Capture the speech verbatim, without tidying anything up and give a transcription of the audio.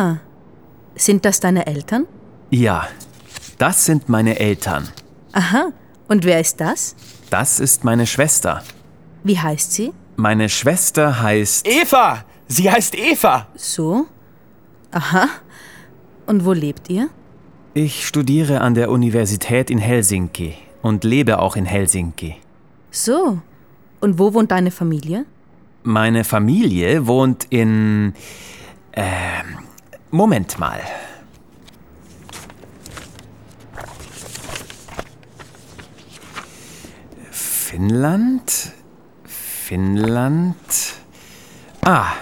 Ah, sind das deine Eltern? Ja, das sind meine Eltern. Aha, und wer ist das? Das ist meine Schwester. Wie heißt sie? Meine Schwester heißt... Eva! Sie heißt Eva! So? Aha. Und wo lebt ihr? Ich studiere an der Universität in Helsinki und lebe auch in Helsinki. So. Und wo wohnt deine Familie? Meine Familie wohnt in... Ähm, Moment mal. Finnland? Finnland? Ah,